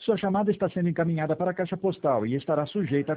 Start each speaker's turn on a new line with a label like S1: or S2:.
S1: Sua chamada está sendo encaminhada para a caixa postal e estará sujeita a